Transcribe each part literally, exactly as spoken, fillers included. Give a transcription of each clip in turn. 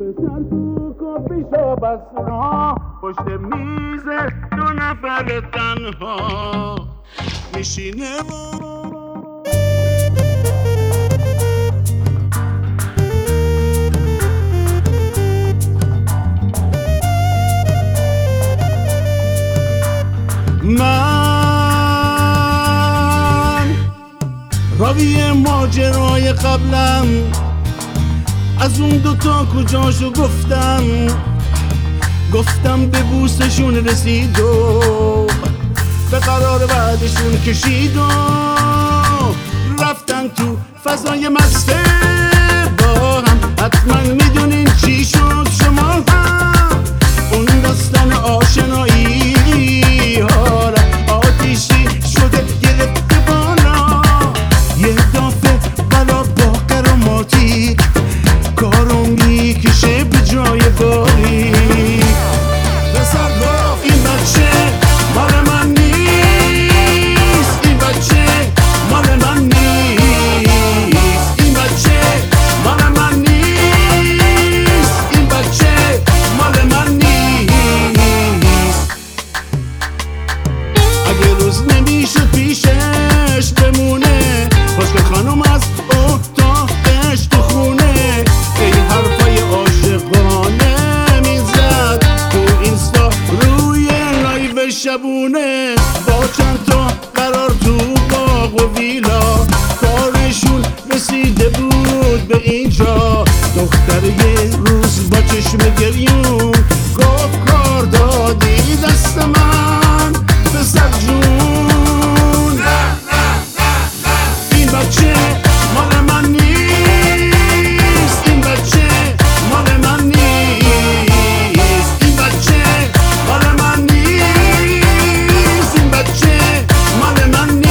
پسر تو کافی شاپ است پشت میز دو نفر تنها میشینه و من راوی ماجرای قبلم از اون دوتا کجاشو گفتم گفتم به بوسشون رسید و به قرار بعدشون کشید و رفتن تو فضای مسته با هم حتما میدونین چی شد شما هم اون داستان آشنایی ها آتیشی شده گرفته بالا یه دافه بلا با قراماتی کارو میکشه به جای باری این بچه مال من نیست این بچه مال من نیست این بچه مال من نیست این بچه مال من نیست اگه روز نمیشه پیشش بمونه خوشگل خانم از اتاقش تو خونه ای حرفای عاشقانه میزد تو اینستا روی لایو شبونه با چند تا قرار تو باغ و ویلا کارشون رسیده بود به اینجا دختر یه روز با چشم گریون گفت کار دادی دست من پسر جون این بچه مال من نیست این بچه مال من نیست این بچه مال من نیست این بچه مال من نیست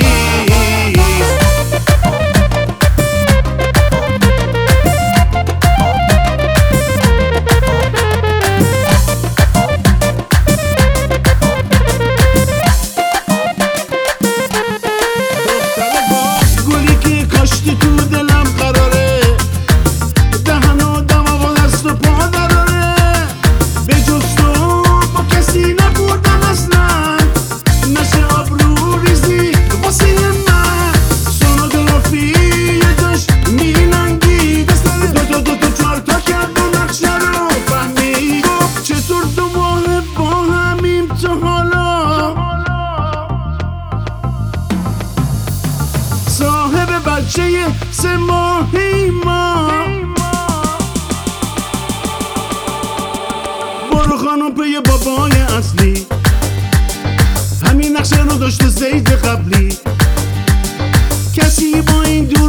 گلی که کاشتی تو دلم قراره دهن و دماغ و دست و پا دراره به جز تو با کسی نبودم اصلا نشه آبرو ریزی واسه من سونوگرافی یه جاش میلنگی دست دو دو دو دو چار تا کرد و نقشه رو فهمی گفت چطور دو ماه با همیم تا حالا صاحب بچه سه ماهی ما برو خانم پی بابای اصلی همین نقشه رو داشته زید قبلی کسی با این دو